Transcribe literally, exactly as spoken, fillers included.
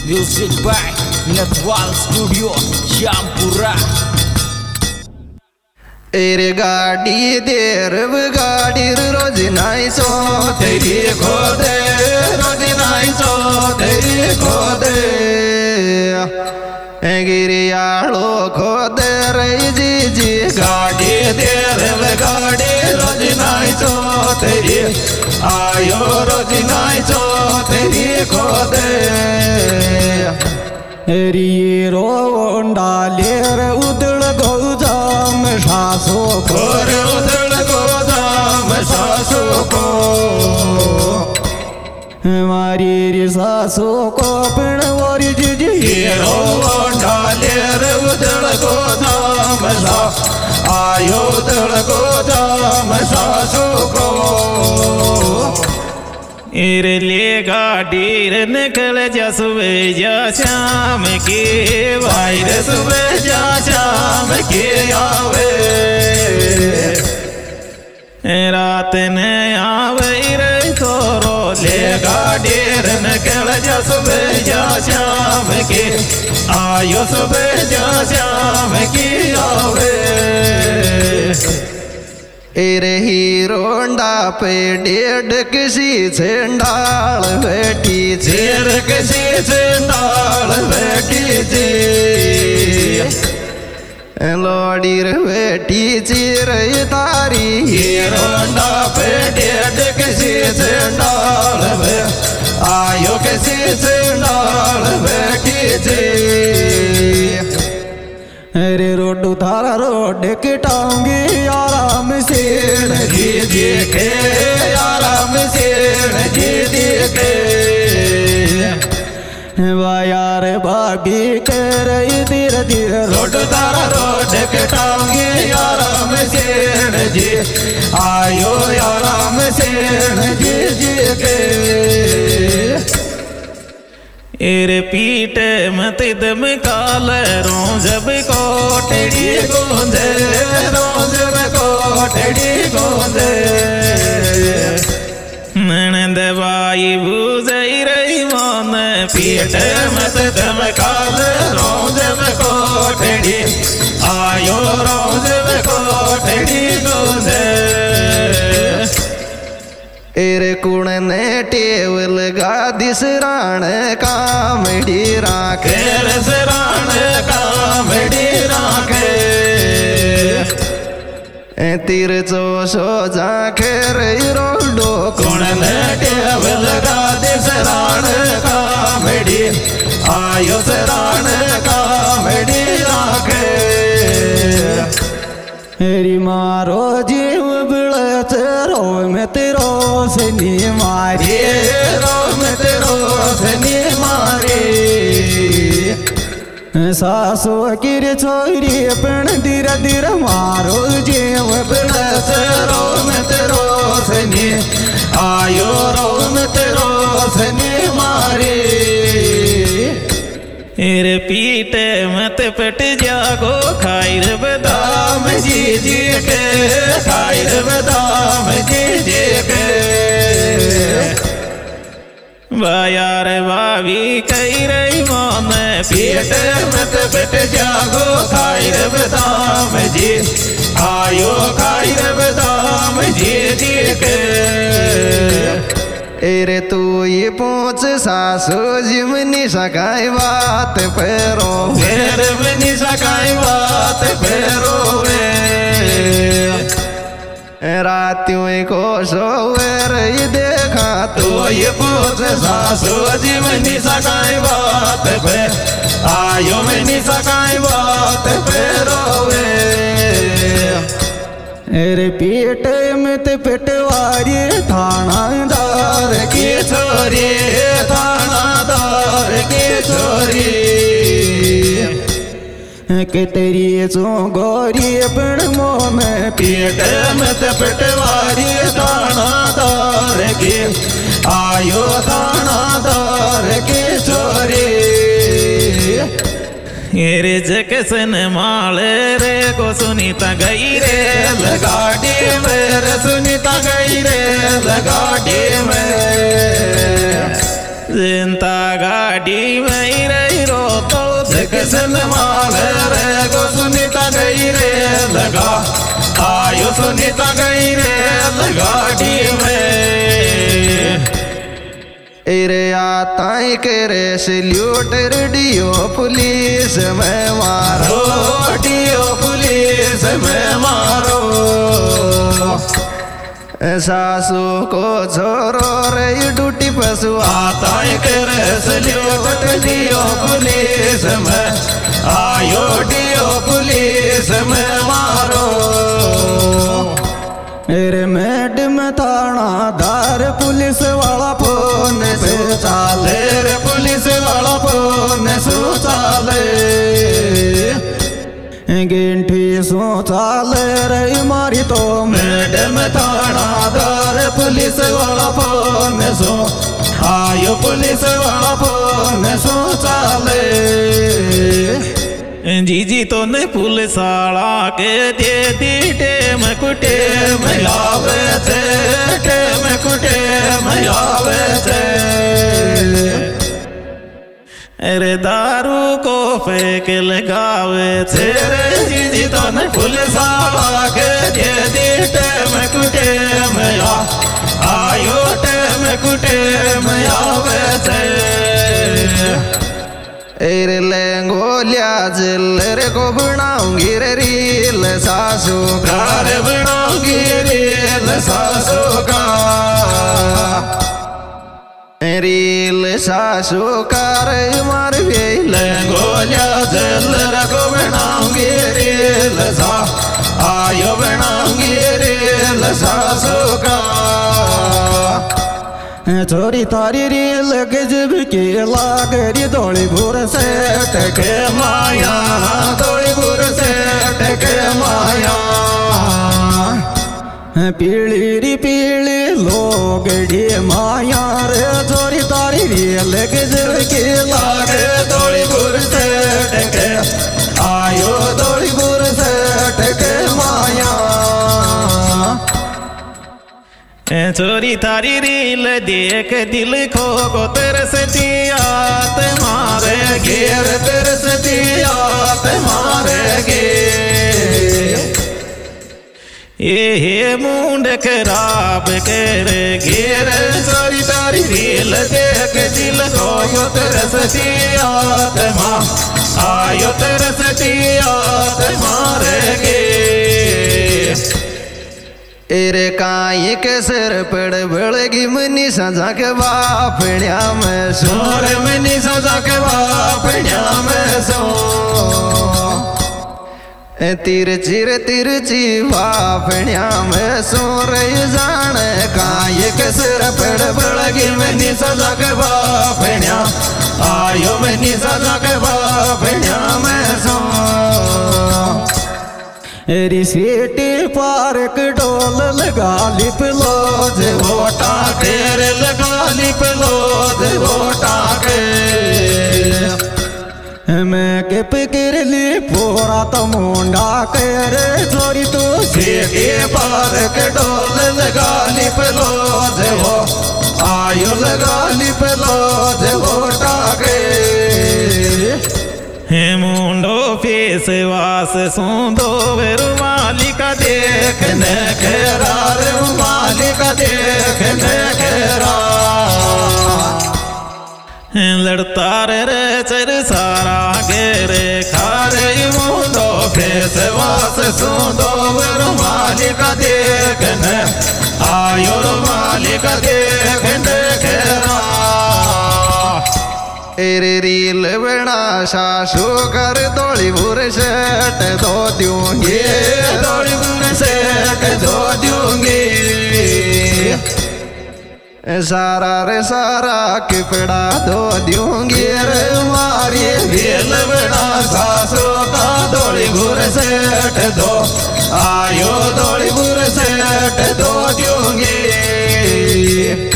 Music by Natwal Studio Shampura. एरे गाड़ी देर गाड़ी रोज नाई सो तेरी खो दे रोज नाई सो तेरी खो दे गिरियालो खो दे रही जी जी गाड़ी देर गाड़ी रोज नाई सो तेरी आयो रोज नाई सो तेरी खो दे एरी रोंडा लेर उदळ गोजाम सासो खोर उदळ गोजाम सासो को हमारी रे सासो को पण वरी जी रोंडा लेर उदळ गोजाम सा आयो उदळ गोजाम सासो को इरले गाडीर निकल जा सुबह जा शाम के वायर सुबह जा शाम के आवे रात न आवे रे तोरो ले गाडीर निकल जा सुबह जा शाम के आयो सुबह जा शाम के आवे एरे हीरोंडा पे डेढ़ किसी सेंडाल बैठी चेर किसी सेंडाल बैठी जी लोडीर बैठी चीर तारी हीरोंडा पे डेढ़ किसी सेंडाल में आयो किसी सेंडाल बैठी जी अरे रोड थारा रोड के टांगे आराम से जी जी के आराम से जी जी के वायार भाभी कह रही धीरे धीरे रोड तारा रोड के टांगे आराम से जी आयो आराम से जी जी के इर पीठ मत दम काल रोजब कोटड़ी गोंदे रोजब कोटड़ी गोंदे ननद बाई बुझई रही मन पीठ मत दम काल रोजब कोटड़ी आयो रोजब कोटड़ी गोंदे एरे कुण ने टेवल गादी सराण कामड़ी राखे सराण कामड़ी राखे तीर चोशो जाखे रही रोडो कुण ने टेवल गादी सराण कामड़ी आयो सराण कामड़ी राखे हेरी मारो जीव बिलत रो में तेरो से नी मारी रो में तेरो से नी मारी सासो किर छोरी पण धीरे धीरे मारो जीव बिलत रो में तेरो से नी आयो रो में तेरो से नी मारी इर पीठ मत पट जागो खाइर बदाम जी जी के खाइर बदाम जी जी के बायार भाभी कही रही मन पीठ मत पट जागो खाइर बदाम जी आयो खाइर बदाम जी जी के एरे तू ये पहुँच सासू जिमनी सकाई बात पैरो फेर मनी सकाई बात पैरो रातियों को सोवर ये देखा तो ये पहुँच सासू जिमनी सकाई बात पे आयो मनी सकाई बात पैरो अरे पीठ में ते पिटवारी थानादार की छोरी थानादार की छोरी के तेरी सो गोरी पण मोन पीठ में ते पिटवारी थानादार की आयो थानादार की छोरी रे जकसन माल रे को सुनीता गई रे लगाड़ी में सुनीता गई रे लगाड़ी में जिंता गाड़ी में से माले रे गो सुनीता गई रे लगा आयो सुनीता गई रे गाड़ी में एरे आताई के रे सल्यूट रेडियो पुलिस में मारो डियो पुलिस में मारो सासू को छोरो रे ड्यूटी पशु आता करे सल्यूट डियो पुलिस में आयो डियो पुलिस में मारो मेरे मैडम थानादार पुलिस वाला फोन से चाले रे पुलिस वाला फोन सो चाले गिंठी सो चाले रे मारी तो मैडम थानादार पुलिस वाला फोन सो आयो पुलिस वाला फोन सो चाले जीजी तो ने पुलिस आला के दे दी टेम कुटे में आवे थे टेम कुटे में आवे थे अरे दारू को फेंक लगावे थे तेरे जीजी तो ने पुलिस आला के दे दी टेम कुटे में आयो टेम कुटे में आवे थे एरे लेंगोलिया जिल रे को बनाऊंगी रे रील सासू घर बनाऊंगी रील सासू का रील सासू का रे मार वे लेंगोलिया जिल रे को बनाऊंगी रील सा आयो बनाऊंगी रील सासू का छोरी तारी रील गजब की लागरी दौड़ी भूर से टके माया दौड़ी भूर से टके माया पीली री पीली लोगड़ी माया रे छोरी तारी रील गजब की लागे दौड़ी भूर से टके आयो दौड़ी भूर से टके माया चोरी थारी रील देख दिल खो को तरसती आत मारे घेर तरसती आत मारेगे ये हे मुंड खराब कर घेर सारी तारी रील देख दिल खो तरसती आत माँ आयो तरसती आत मारेगे एरे काई के सिर पड़ बड़गी मनी सजा के बापड़िया में सो सोर मनी सजा के बापड़िया में सो तिरची रे तिरची बापड़िया में सो रे जान काई के सिर पड़ बड़गी मनी सजा के बापड़िया आयो मनी सजा के बापड़िया में सो एरी सीटी पार्क डोल लगा लिप लो जे वोटा तेरे लगा लिप लो दे वोटा के मैं के पिकर ली पूरा तो मुंडा के रे छोरी तू सीटी पार्क डोल लगा लिप लो दे वो आयो लगा लिप लो दे वोटा के हे मुंडो फेस वास सुंदो रुमाली का देखने खेरा रे मालिक देखने खेरा लड़ता रे चर सारा गेरे खारे मुंडो फेस वास सुंदो मालिक देखने आयो मालिक देखने खेरा एरे रील बना सासू कर दौड़ी भूर सेट दो दूंगी ये दौड़ी भूर सेट दो दूंगी सारा रे सारा किपड़ा दो दूंगी रे मारी रील बना सासू का दौड़ी भूर सेट दो आयो दौड़ी भूर सेट दो दूंगी